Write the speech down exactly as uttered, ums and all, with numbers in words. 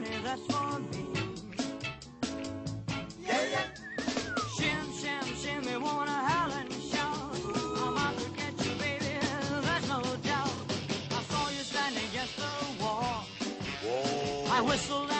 honey, that's for me. Yeah, yeah. Shim, shim, shimmy, wanna howl and shout. I'm out to get you, baby, there's no doubt. I saw you standing against the wall. Whoa. I whistled